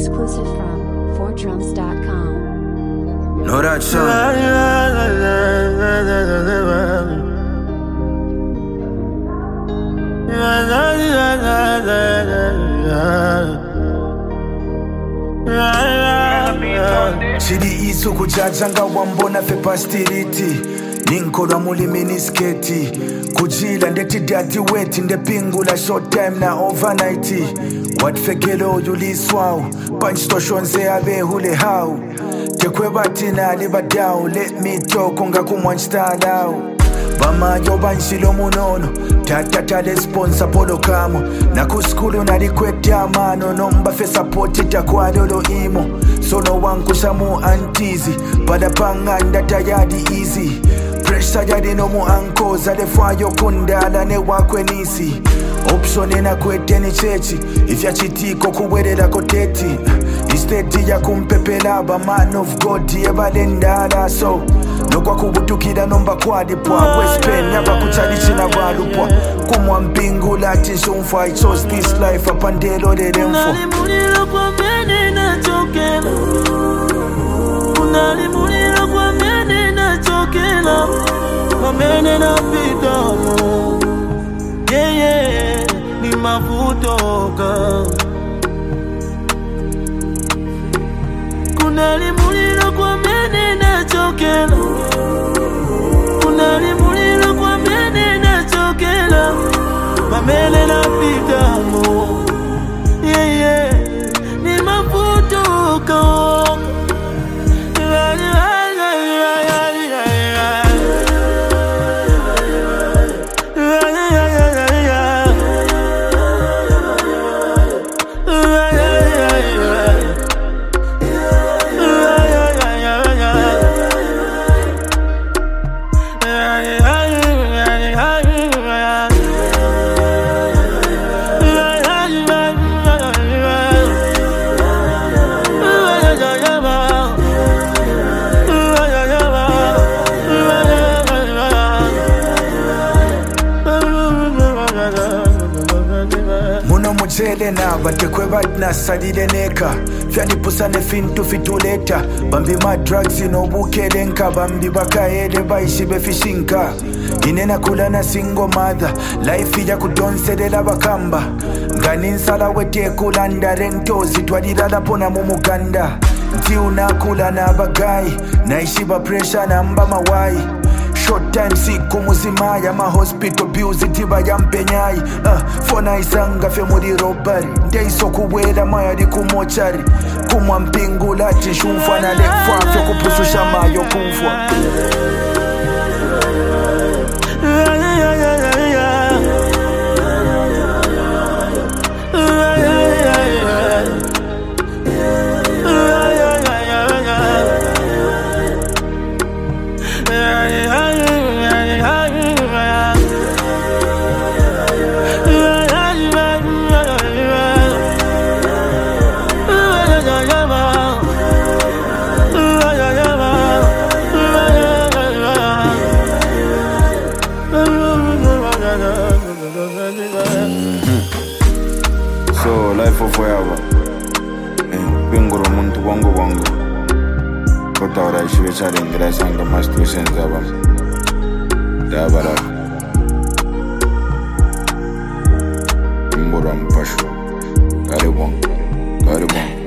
Exclusive from 4drums.com. Know that song? Chidi isu kujajanga wambona fe pastiliti Ninkola muli minisketi Kujila ndeti daddy weti ndepingula short time na overnight What fekelo yuliswau Punch to shonze abe hule how Tekwe batina liba down Let me talk unga kumwanchita lao Bama yo banshilo munono Tatata le sponsor polo kamo Na kuskulu na likwete mano Nomba fe support itakwa lolo imo Sono wankusha mu antizi Pada panganda tayadi easy Pressure jadi no mu ankoza Le fwayo kundala ne wakwe nisi Option ena kwete ni chechi Ifya chitiko kuwerela koteti Isteti ya kumpepela ba man of God Yeba lendala so Nokwa kubutukida nomba kwadipwa Westpen yaba kuchalichina walupwa Kumwa mpingu lati shumfa I chose this life apandelo de demfo Unalimulilo kwa mene na chokela Unalimulilo kwa mene na chokela Kwa mene na pitamo Yeah yeah ni mafutoka Unalimulilo kwa mene na chokela Unalimulilo kwa mene na chokela Kwa mene na pitamo Yeah, yeah, ni mafutoka Muno mujele na batekwe badna sadile neka Fyani pusane fintu fituleta Bambi ma drugs ino bukele nka Bambi bakaele baishi befishinka Inena kula na single mother Life ya kudonselela bakamba Ngani nsala wete kulanda rentozi Twadilala pona mumuganda Nti unakula na bagai Naishi ba pressure na mba mawai Short time siku muzimaya Ma hospital bills itiba ya mpenyai Fona isanga fe muri robari Ndeiso kuwela maya di kumochari Kumwa mpingu lati shumfa na lefa Fyo kupususha mayo kumfwa So life of forever Pinguro muntu wangu wangu Kota ora ishiwe chalengira sanga mastu senza ba Dabara Mbura mpasho Karibon